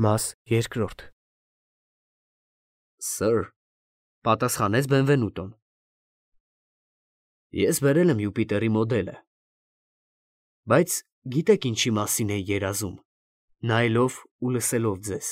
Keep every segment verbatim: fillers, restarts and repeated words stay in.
Մաս երկրորդ Սըր, պատասխանեց Բենվենուտոն։ Ես բերել եմ Յուպիտերի մոդելը։ Բայց գիտեք ինչի մասին էի երազում, նայելով ու լսելով ձեզ։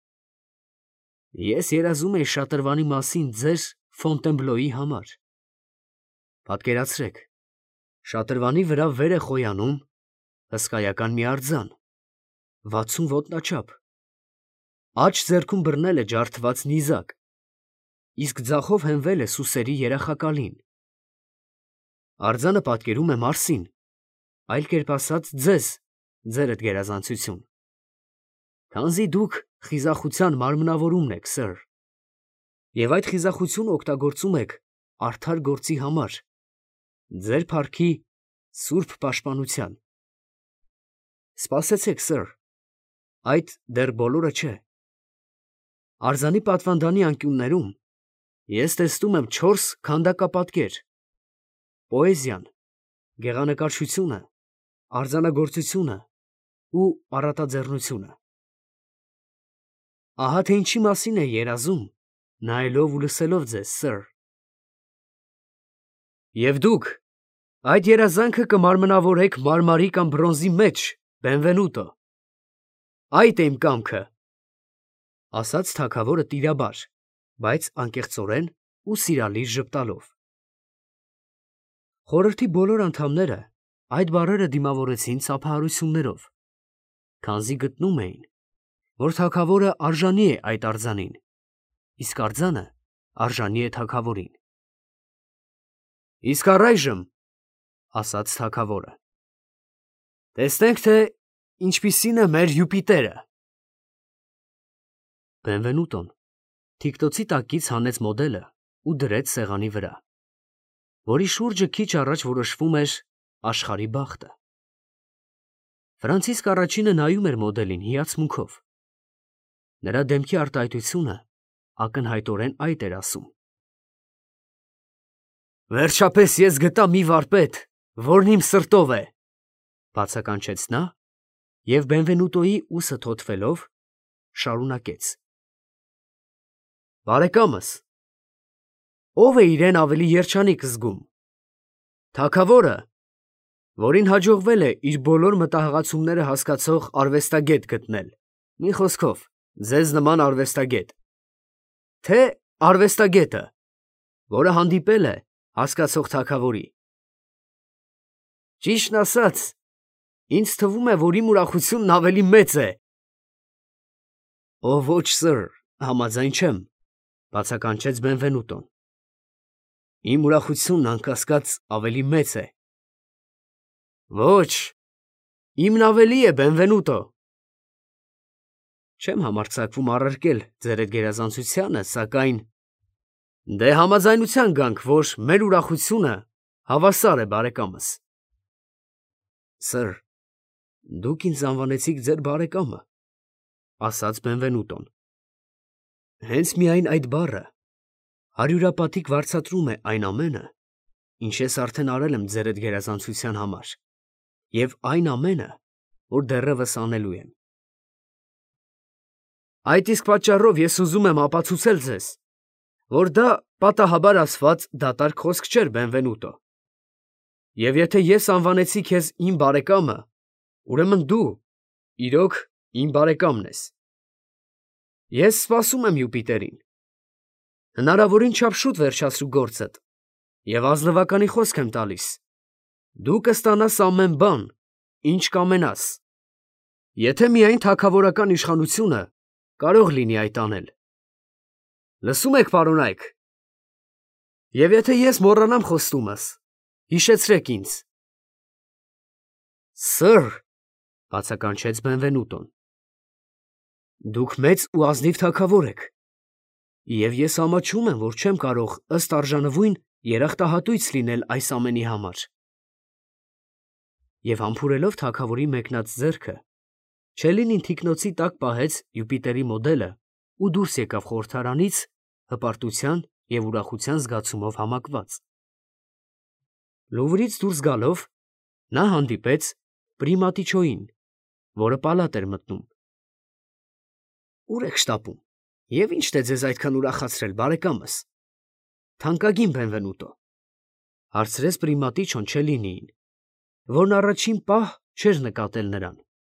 Ես երազում էի շատրվանի մասին ձեր Ֆոնտենբլոյի համար։ Պատկերացրեք, շատրվանի վրա վեր է խոյանում հսկայական մի արձան, վաթսուն ոտնաչափ, աջ ձեռքում բռնել է ջարդված նիզակ, իսկ ձախով հենվել է սուսերի երախակալին։ Արձանը պատկերում է Մարսին, այլ կերպ ասած ձեզ, ձերդ գերազանցություն։ Քանզի դուք խիզախության մարմնավորումն եք, սըր, և այդ խիզախությունը օգտագործում եք արդար գործի համար, ձեր փառքի սուրբ պաշտպանության։ Սպասեցեք, սըր, այդ դեռ բոլորը չէ։ Արձանի պատվանդանի անկյուններում ես տեսնում եմ չորս քանդակապատկեր, պոեզիան, գեղանկարչությունը, արձանագործությունը ու առատաձեռնությունը։ Ահա թե ինչի մասին էի երազում, նայելով ու լսելով ձեզ, սըր։ Եվ դուք այդ երազանքը կմարմնավորեք մարմարի կամ բրոնզի մեջ, Բենվենուտո։ Այդ է իմ կամքը, ասաց թագավորը տիրաբար, բայց անկեղծորեն ու սիրալիր ժպտալով։ Խորհրդի բոլոր անդամները այդ բառերը դիմավորեցին ծափահարություններով, քանզի գտնում էին, որ թագավորը արժանի է այդ արձանին, իսկ արձանը արժանի է թագավորին։ Իսկ առայժմ, ասաց թագավորը, տեսնենք, թե ինչպիսին է մեր Յուպիտերը։ Բենվենուտոն թիկնոցի տակից հանեց մոդելը ու դրեց սեղանի վրա, որի շուրջը քիչ առաջ որոշվում էր աշխարհի բախտը։ Ֆրանցիսկ առաջինը նայում էր մոդելին հիացմունքով։ Նրա դեմքի արտահայտությունը ակնհայտորեն այդ էր ասում։ Վերջապես ես գտա մի վարպետ, որն իմ սրտով է, բացականչեց նա և Բենվենուտոյի ուսը թոթվելով շարունակեց. Բարեկամս, ով է իրեն ավելի երջանիկ զգում, թագավորը, որին հաջողվել է իր բոլոր մտահղացումները հասկացող արվեստագետ գտնել, մի խոսքով, ձեզ նման արվեստագետ, թե արվեստագետը, որը հանդիպել է հասկացող թագավորի։ Ճիշտն ասած, ինձ թվում է, որ իմ ուրախությունն ավելի մեծ է։ Օ ոչ, սըր, համաձայն չեմ, բացականչեց Բենվենուտոն։ Իմ ուրախությունն անկասկած ավելի մեծ է։ Ոչ, իմն ավելի է, Բենվենուտո։ Չեմ համարձակվում առարկել ձեր այդ գերազանցությանը, սակայն դե համաձայնության գանք, որ մեր ուրախությունը հավասար է, բարեկամս։ Սըր, դուք ինձ անվանեցիք ձեր բարեկամը, ասաց Բենվենուտոն։ Հենց միայն այդ բառը հարյուրապատիկ վարձատրում է այն ամենը, ինչ ես արդեն արել եմ ձեր այդ գերազանցության համար, և այն ամենը, որ դեռևս անելու եմ։ Այդ իսկ պատճառով ես ուզում եմ ապացուցել ձեզ, որ դա պատահաբար ասված դատարկ խոսք չէր, Բենվենուտո։ Եվ եթե ես անվանեցի քեզ իմ բարեկամը, ուրեմն դու, իրոք, իմ բարեկամն ես։ Ես սպասում եմ Յուպիտերին։ Հնարավորին չափ շուտ վերջացրու գործդ, և ազնվականի խոսք եմ տալիս. դու կստանաս ամեն բան, ինչ կամենաս, եթե միայն թագավորական իշխանությունը կարող լինի այդ անել։ Լսո՞ւմ եք, պարոնայք։ Եվ եթե ես մոռանամ խոստումս, հիշեցրեք ինձ։ Սըր, բացականչեց Բենվենուտոն, դուք մեծ ու ազնիվ թագավոր եք, և ես ամաչում եմ, որ չեմ կարող ըստ արժանվույն երախտահատույց լինել այս ամենի համար։ Եվ համբուրելով թագավորի մեկնած ձեռքը, Չելինին թիկնոցի տակ պահեց Յուպիտերի մոդելը ու դուրս եկավ խորհրդարանից հպարտության և ուրախության զգացումով համակված։ Լուվրից դուրս գալով նա հանդիպեց Պրիմատիչոյին, որը պալատ էր մտնում։ Ուր եք շտապում։ Եվ ի՞նչն է ձեզ այդքան ուրախացրել, բարեկամս։ Թանկագին Բենվենուտո, հարցրեց պրիմատիչոն Չելինիին, որն առաջին պահ չէր նկատել նրան։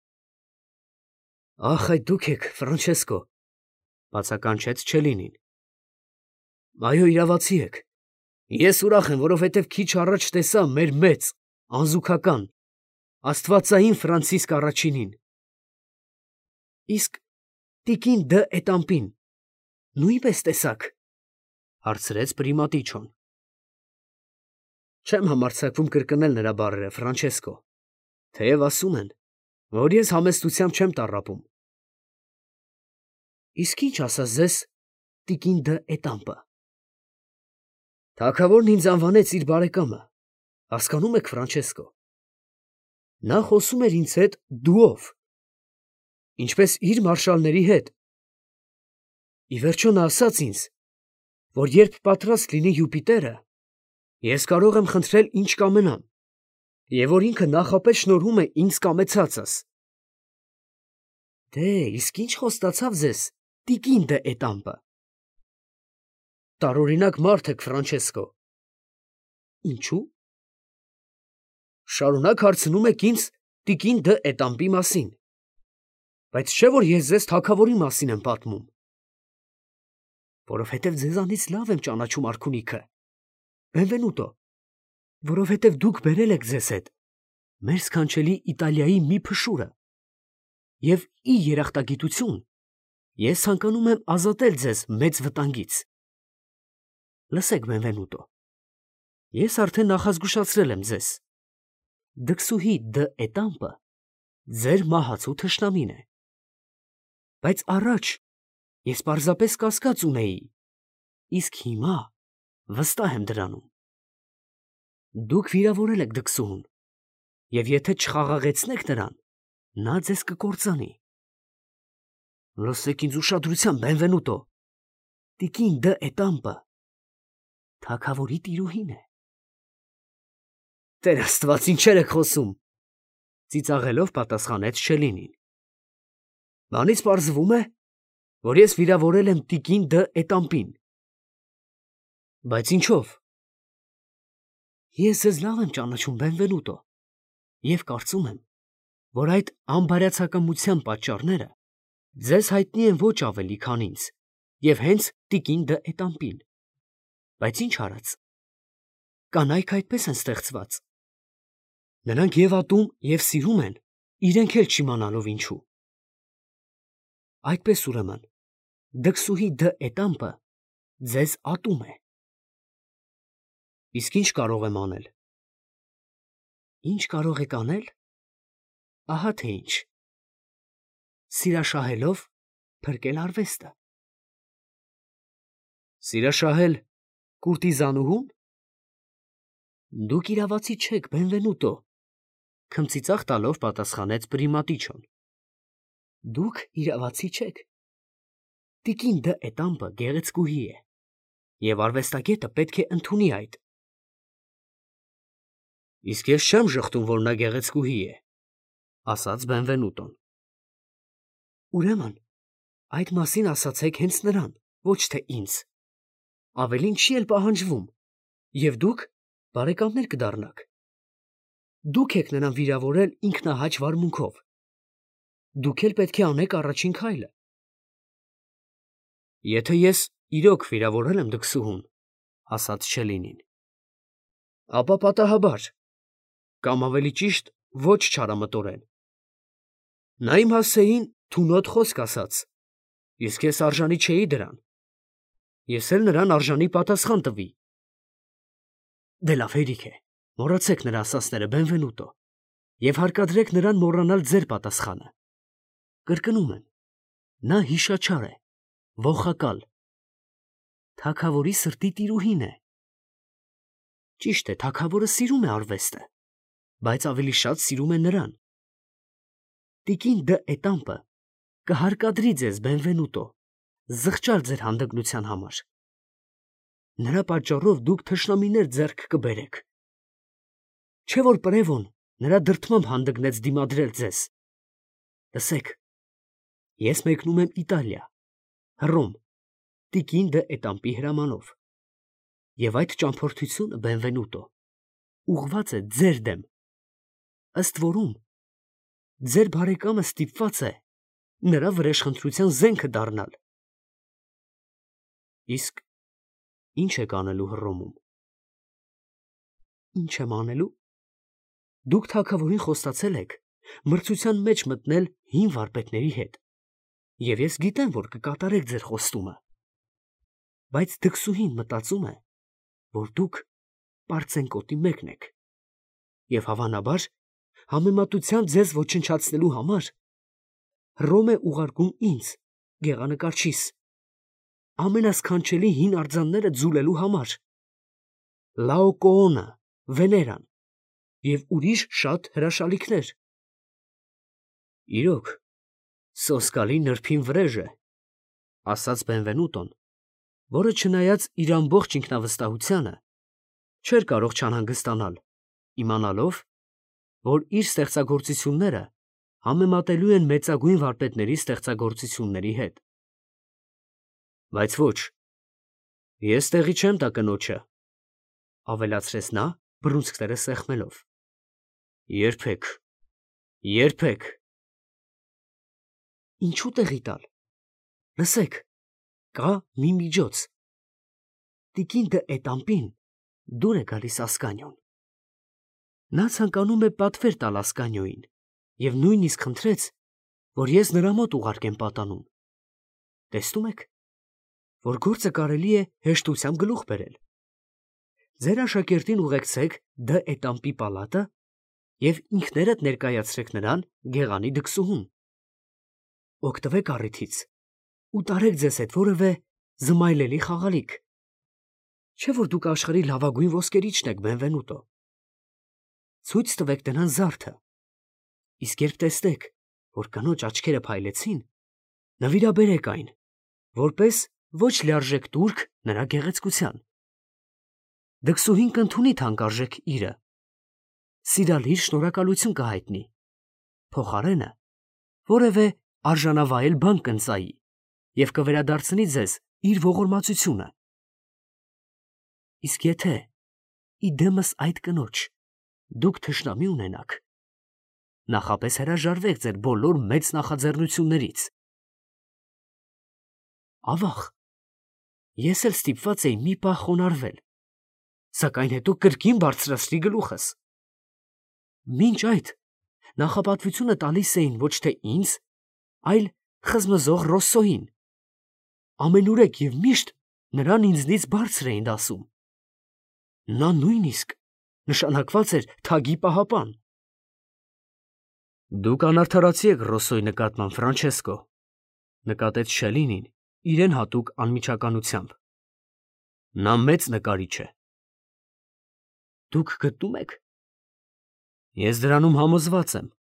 Ախ, այդ դուք եք, Ֆրանչեսկո, բացականչեց Չելինին։ Այո, իրավացի եք։ Ես ուրախ եմ, որովհետև քիչ առաջ տեսա մեր մեծ, անզուգական, աստվածային Ֆրանցիսկ առաջինին։ Իսկ տիկին Դ Էտամպին նույնպես տեսաք, հարցրեց պրիմատիչոն։ Չեմ համարձակվում կրկնել նրա բառերը, Ֆրանչեսկո, թեև ասում են, որ ես համեստությամբ չեմ տառապում։ Իսկ ինչ ասաց ձեզ տիկին Դ Էտամպը։ Թագավորն ինձ անվանեց իր բարեկամը, հասկանում եք, Ֆրանչեսկո։ Նա խոսում էր ինձ հետ դուով, ինչպես իր մարշալների հետ։ Ի վերջո նա ասաց ինձ, որ երբ պատրաստ լինի Յուպիտերը, ես կարող եմ խնդրել ինչ կամենամ, և որ ինքը նախապես շնորհում է ինձ կամեցածս։ Դե, իսկ ինչ խոստացավ ձեզ տիկին Դ Էտամպը։ Տարօրինակ մարդ եք, Ֆրանչեսկո։ Ինչու՞։ Շարունակ հարցնում եք ինձ տիկին Դ Էտամպի մասին, բայց չէ՞ որ ես ձեզ թագավորի մասին եմ պատմում։ Որովհետև ձեզանից լավ եմ ճանաչում արքունիքը, Բենվենուտո, որովհետև դուք բերել եք ձեզ հետ մեր սքանչելի Իտալիայի մի փշուրը, և ի երախտագիտություն ես ցանկանում եմ ազատել ձեզ մեծ վտանգից։ Լսեք, Բենվենուտո, ես արդեն նախազգուշացրել եմ ձեզ. դքսուհի Դ Էտամպը ձեր մահացու թշնամին է։ Բայց առաջ ես պարզապես կասկած ունեի, իսկ հիմա վստահ եմ դրանում։ Դուք վիրավորել եք դքսուհուն, և եթե չխաղաղեցնեք նրան, նա ձեզ կկործանի։ Լսեք ինձ ուշադրությամբ, Բենվենուտո, տիկին Դ Էտամպը թագավորի տիրուհին է։ Տեր Աստված, ինչեր եք խոսում, ծիծաղելով պատասխանեց Չելինին։ Բանից պարզվում է, որ ես վիրավորել եմ տիկին Դ Էտամպին։ Բայց ինչով։ Ես ձեզ լավ եմ ճանաչում, Բենվենուտո, և կարծում եմ, որ այդ անբարյացակամության պատճառները ձեզ հայտնի են ոչ ավելի, քան ինձ, և հենց տիկին Դ Էտամպին։ Բայց ինչ արած։ Կանայք այդպես են ստեղծված։ Նրանք և ատում, և սիրում են, իրենք էլ չիմանալով ինչու։ Այդպես ուրեմն, դքսուհի Դ Էտամպը ձեզ ատում է։ Իսկ ինչ կարող եմ անել։ Ինչ կարող եք անել։ Ահա թե ինչ։ Սիրաշահելով փրկել արվեստը։ Սիրաշահել կուրտիզանուհուն։ Դուք իրավացի չեք, Բենվենուտո, քմծիծաղ տալով պատասխանեց պրիմատիչոն։ Դուք իրավացի չեք։ Տիկին Դ Էտամպը գեղեցկուհի է, և արվեստագետը պետք է ընդունի այդ։ Իսկ ես չեմ ժխտում, որ նա գեղեցկուհի է, ասաց Բենվենուտոն։ Ուրեմն, այդ մասին ասացեք հենց նրան, ոչ թե ինձ։ Ավելին չի էլ պահանջվում, և դուք բարեկամներ կդառնաք։ Դուք եք նրան վիրավորել ինքնահաճ վարմունքով։ Դուք էլ պետք է անեք առաջին քայլը։ Եթե ես իրոք վիրավորել եմ դքսուհուն, ասաց Չելինին, ապա պատահաբար, կամ ավելի ճիշտ, ոչ չարամտորեն։ Նա իմ հասցեին թունոտ խոսք ասաց, իսկ ես արժանի չէի դրան։ Ես էլ նրան արժանի պատասխան տվի։ Դե լավ, հերիք է, մոռացեք նրա ասածները, Բենվենուտո, և հարկադրեք նրան մոռանալ ձեր պատասխանը։ Կրկնում եմ, նա հիշաչար է, ողակալ, թագավորի սրտի տիրուհին է։ Ճիշտ է, թագավորը սիրում է արվեստը, բայց ավելի շատ սիրում է նրան։ Տիկին Դ Էտամպը կհարկադրի ձեզ, Բենվենուտո, զղջալ ձեր հանդգնության համար։ Նրա պատճառով դուք թշնամիներ ձեռք կբերեք։ Չէ՞ որ Պրևոն նրա դրդմամբ հանդգնեց դիմադրել ձեզ։ Լսեք, Ես մեկնում եմ Իտալիա, Հռոմ, տիկին դը Էտամպի հրամանով, և այդ ճամփորդությունը, Բենվենուտո, ուղղված է ձեր դեմ, ըստ որում ձեր բարեկամը ստիպված է նրա վրեժխնդրության զենքը դառնալ։ Իսկ ի՞նչ եք անելու Հռոմում։ Ի՞նչ եմ անելու։ Դուք թագավորին խոստացել եք մրցության մեջ մտնել հին վարպետների հետ, և ես գիտեմ, որ կկատարեք ձեր խոստումը, բայց դքսուհին մտածում է, որ դուք պարծենկոտի մեկն եք, և հավանաբար համեմատությամբ ձեզ ոչնչացնելու համար Հռոմ է ուղարկում ինձ, գեղանկարչիս, ամենասքանչելի հին արձանները ձուլելու համար, Լաոկոոնը, Վեներան և ուրիշ շատ հրաշալիքներ։ Իրոք, սոսկալի նրբին վրեժ է, ֊ ասաց Բենվենուտոն, որը չնայած իր ամբողջ ինքնավստահությանը, չէր կարող չանհանգստանալ, իմանալով, որ իր ստեղծագործությունները համեմատելու են մեծագույն վարպետների ստեղծագործությունների հետ։ Բայց ոչ, ես տեղի չեմ տա կնոջը, ֊ ավելացրեց նա, բռունցքները սեղմելով, ֊ երբեք, երբեք։ Ինչու տեղի տալ։ Լսեք, կա մի միջոց. տիկին դը Էտամպին դուր է գալիս Ասկանիոն։ Նա ցանկանում է պատվեր տալ Ասկանիոյին և նույնիսկ խնդրեց, որ ես նրա մոտ ուղարկեմ պատանուն։ Տեսնում եք, որ գործը կարելի է հեշտությամբ գլուխ բերել։ Ձեր աշակերտին ուղեկցեք դը Էտամպի պալատը և ինքներդ ներկայացրեք նրան գեղանի դքսուհուն։ Օգտվեք առիթից ու տարեք ձեզ հետ որևէ զմայլելի խաղալիք, չէ՞ որ դուք աշխարհի լավագույն ոսկերիչն եք, Բենվենուտո։ Ցույց տվեք նրան զարդը, իսկ երբ տեսնեք, որ կնոջ աչքերը փայլեցին, նվիրաբերեք այն, որպես ոչ լիարժեք տուրք նրա գեղեցկության։ Դքսուհին կընդունի թանկարժեք իրը, սիրալիր շնորհակալություն կհայտնի, փոխարենը որևէ արժանավայել բան կընծայի և կվերադարձնի ձեզ իր ողորմածությունը։ Իսկ եթե ի դեմս այդ կնոջ դուք թշնամի ունենաք, նախապես հրաժարվեք ձեր բոլոր մեծ նախաձեռնություններից։ Ավաղ, ես էլ ստիպված էի մի պահ խոնարհվել, սակայն հետո կրկին բարձրացրի գլուխս։ Մինչ այդ նախապատվությունը տալիս էին ոչ թե ինձ, այլ խզմզող Ռոսսոյին։ Ամենուրեք և միշտ նրան ինձնից բարձր էին դասում։ Նա նույնիսկ նշանակված էր թագի պահապան։ Դուք անարդարացի եք Ռոսսոյի նկատմամբ, Ֆրանչեսկո, ֊ նկատեց Շելինին իրեն հատուկ անմիջականությամբ։ Նա մեծ նկարիչ է։ Դուք գտնում եք։ Ես դրանում համոզված եմ։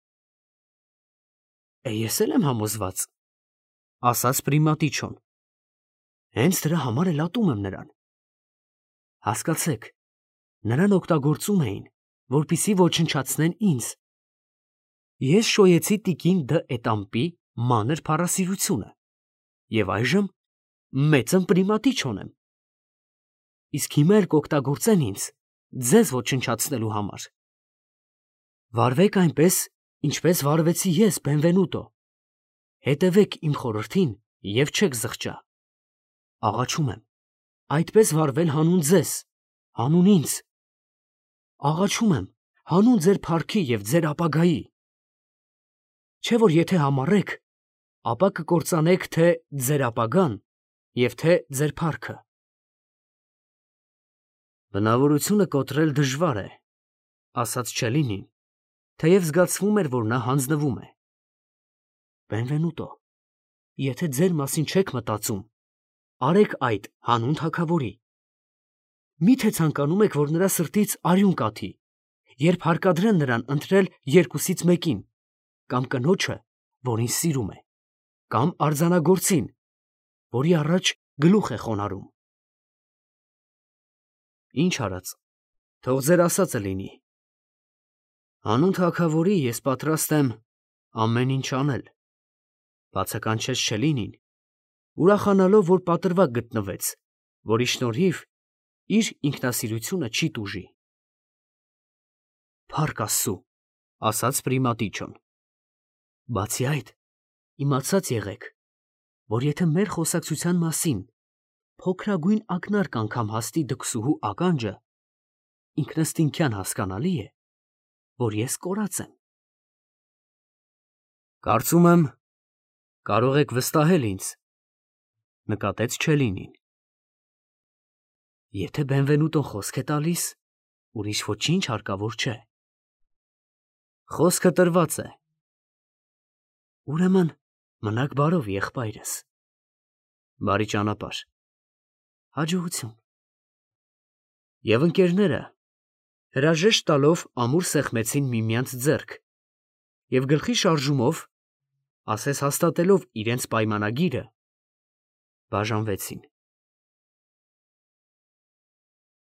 Է, ես էլ եմ համոզված, ֊ ասաց Պրիմատիչոն։ Հենց դրա համար էլ ատում եմ նրան։ Հասկացեք, նրան օգտագործում էին, որպեսզի ոչնչացնեն ինձ։ Ես շոյեցի տիկին դը Էտամպի մանր փառասիրությունը և այժմ մեծն Պրիմատիչոն եմ։ Իսկ հիմա էլ կօգտագործեն ինձ ձեզ ոչնչացնելու համար։ Վարվեք այնպես, ինչպես վարվեցի ես, Բենվենուտո, հետևեք իմ խորհրդին և չեք զղջա։ Աղաչում եմ այդպես վարվել հանուն ձեզ, հանուն ինձ։ Աղաչում եմ հանուն ձեր փառքի և ձեր ապագայի։ Չէ՞ որ եթե համառեք, ապա կկործանեք թե ձեր ապագան և թե ձեր փառքը։ Բնավորությունը կոտրել դժվար է, ֊ ասաց Չելինին, թեև զգացվում էր, որ նա հանձնվում է։ Բենվենուտո, եթե ձեր մասին չեք մտածում, արեք այդ հանուն թագավորի։ Մի՞թե ցանկանում եք, որ նրա սրտից արյուն կաթի, երբ հարկադրեն նրան ընտրել երկուսից մեկին, կամ կնոջը, որին սիրում է, կամ արձանագործին, որի առաջ գլուխ է խոնարհում։ Ինչ արած, թող ձեր ասածը լինի։ Հանուն թագավորի ես պատրաստ եմ ամեն ինչ անել։ Բացականչեց Շելինին, ուրախանալով, որ պատրվակ գտնվեց, որի շնորհիվ իր ինքնասիրությունը չի տուժի։ Փառք Աստծու, ասաց Պրիմատիչոն։ Բացի այդ, իմացած եղեք, որ եթե մեր խոսակցության մասին փոքրագույն ակնարկ անգամ հասնի դքսուհու ականջը, ինքնըստինքյան հասկանալի է, որ ես կորած եմ։ Կարծում եմ, կարող եք վստահել ինձ, նկատեց Չելինին։ Եթե Բենվենուտոն խոսք է տալիս, ուրիշ ոչինչ հարկավոր չէ։ Խոսքը տրված է։ Ուրեմն մնաք բարով, եղբայրս։ Բարի ճանապարհ։ Հաջողություն։ Եվ ընկերները հրաժեշտ տալով ամուր սեղմեցին միմյանց ձեռք և գլխի շարժումով, ասես հաստատելով իրենց պայմանագիրը, բաժանվեցին։